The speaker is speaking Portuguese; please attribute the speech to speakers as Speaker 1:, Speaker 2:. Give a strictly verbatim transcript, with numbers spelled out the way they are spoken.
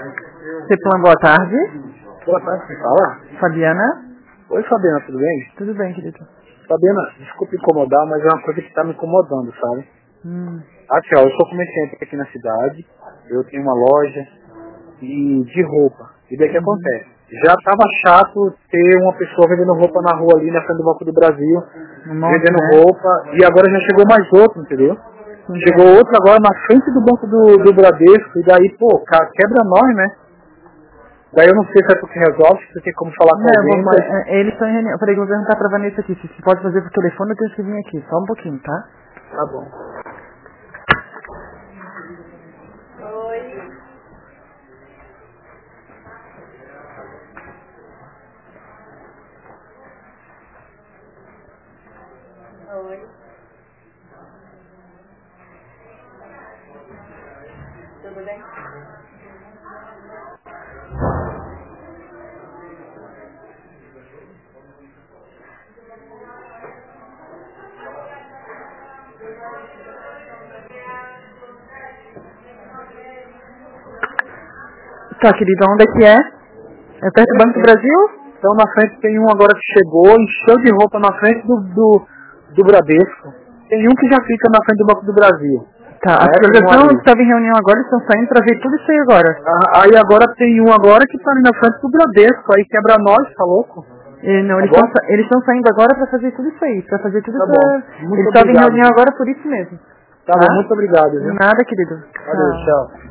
Speaker 1: Ceplan, boa tarde.
Speaker 2: Boa tarde, quem fala?
Speaker 1: Fabiana.
Speaker 2: Oi, Fabiana, tudo bem?
Speaker 1: Tudo bem, querido.
Speaker 2: Fabiana, desculpe incomodar, mas é uma coisa que está me incomodando, sabe?
Speaker 1: Hum.
Speaker 2: Aqui, ó, eu sou comerciante aqui na cidade, eu tenho uma loja e de roupa. E daí o que
Speaker 1: Uhum.
Speaker 2: acontece? Já estava chato ter uma pessoa vendendo roupa na rua ali na frente do Banco do Brasil,
Speaker 1: Um
Speaker 2: vendendo
Speaker 1: né?
Speaker 2: roupa, e agora já chegou mais outro, entendeu?
Speaker 1: Sim.
Speaker 2: Chegou outro agora na frente do Banco do, do Bradesco, e daí, pô, cara, quebra nós, né? Daí eu não sei se é porque resolve, se tem como falar com
Speaker 1: Não,
Speaker 2: alguém,
Speaker 1: vou,
Speaker 2: mas...
Speaker 1: é, eles estão em reunião. Peraí, vou perguntar pra Vanessa aqui. Se se pode fazer por telefone, eu tenho que vir aqui. Só um pouquinho, tá?
Speaker 2: Tá bom.
Speaker 1: Tá, querida, onde é que é? É perto do Banco do Brasil?
Speaker 2: Então na frente tem um agora que chegou, encheu de roupa na frente do, do, do Bradesco. Tem um que já fica na frente do Banco do Brasil.
Speaker 1: Tá, a
Speaker 2: É, tem um
Speaker 1: fiscalização
Speaker 2: ali.
Speaker 1: estava em reunião agora, eles estão saindo pra ver tudo isso aí agora.
Speaker 2: Ah, aí agora tem um agora que tá ali na frente do Bradesco, aí quebra nós, tá louco?
Speaker 1: E, não,
Speaker 2: Tá
Speaker 1: eles
Speaker 2: bom?
Speaker 1: estão eles estão saindo agora pra fazer tudo isso aí, pra fazer tudo
Speaker 2: Tá
Speaker 1: essa...
Speaker 2: bom. Muito
Speaker 1: Eles estavam em
Speaker 2: obrigado.
Speaker 1: reunião agora por isso mesmo.
Speaker 2: Tá bom, muito obrigado,
Speaker 1: De
Speaker 2: viu?
Speaker 1: nada, querido.
Speaker 2: Valeu,
Speaker 1: Tchau.
Speaker 2: tchau.